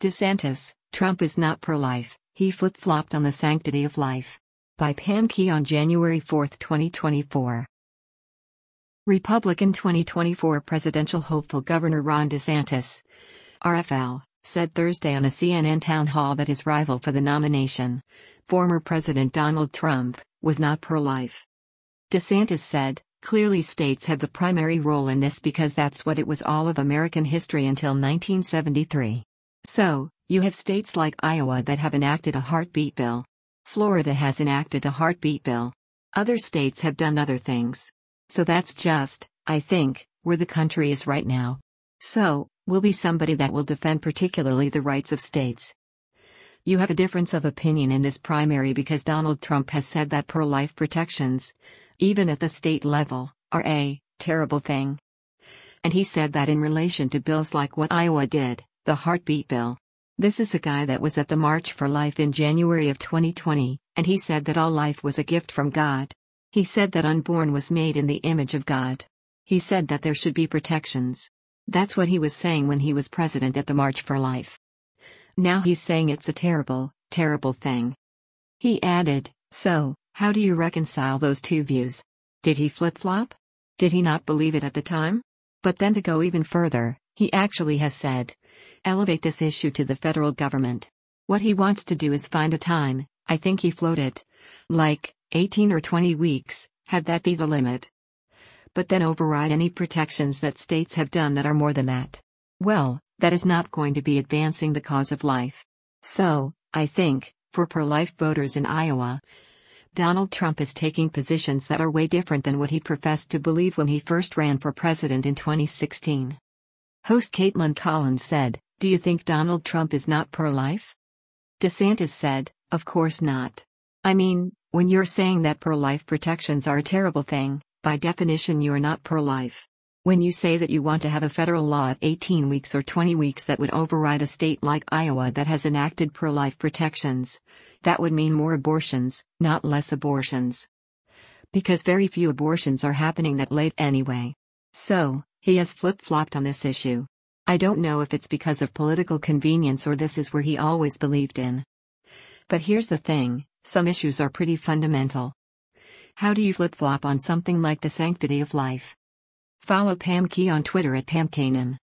DeSantis, Trump is not pro-life, he flip-flopped on the sanctity of life. By Pam Key on January 4, 2024. Republican 2024 presidential hopeful Governor Ron DeSantis, RFL, said Thursday on a CNN town hall that his rival for the nomination, former President Donald Trump, was not pro-life. DeSantis said, "Clearly states have the primary role in this because that's what it was all of American history until 1973. So, you have states like Iowa that have enacted a heartbeat bill. Florida has enacted a heartbeat bill. Other states have done other things. So that's just, I think, where the country is right now. So, will be somebody that will defend particularly the rights of states. You have a difference of opinion in this primary because Donald Trump has said that pro-life protections, even at the state level, are a terrible thing. And he said that in relation to bills like what Iowa did, the heartbeat bill. This is a guy that was at the March for Life in January of 2020, and he said that all life was a gift from God. He said that unborn was made in the image of God. He said that there should be protections. That's what he was saying when he was president at the March for Life. Now he's saying it's a terrible, terrible thing." He added, "So, how do you reconcile those two views? Did he flip-flop? Did he not believe it at the time? But then to go even further, he actually has said, elevate this issue to the federal government. What he wants to do is find a time, I think he floated, like, 18 or 20 weeks, have that be the limit. But then override any protections that states have done that are more than that. Well, that is not going to be advancing the cause of life. So, I think, for pro-life voters in Iowa, Donald Trump is taking positions that are way different than what he professed to believe when he first ran for president in 2016. Host Caitlin Collins said, "Do you think Donald Trump is not pro-life?" DeSantis said, "Of course not. I mean, when you're saying that pro-life protections are a terrible thing, by definition you're not pro-life. When you say that you want to have a federal law at 18 weeks or 20 weeks that would override a state like Iowa that has enacted pro-life protections, that would mean more abortions, not less abortions. Because very few abortions are happening that late anyway." So, he has flip-flopped on this issue. I don't know if it's because of political convenience or this is where he always believed in. But here's the thing, some issues are pretty fundamental. How do you flip-flop on something like the sanctity of life? Follow Pam Key on Twitter at PamKanan.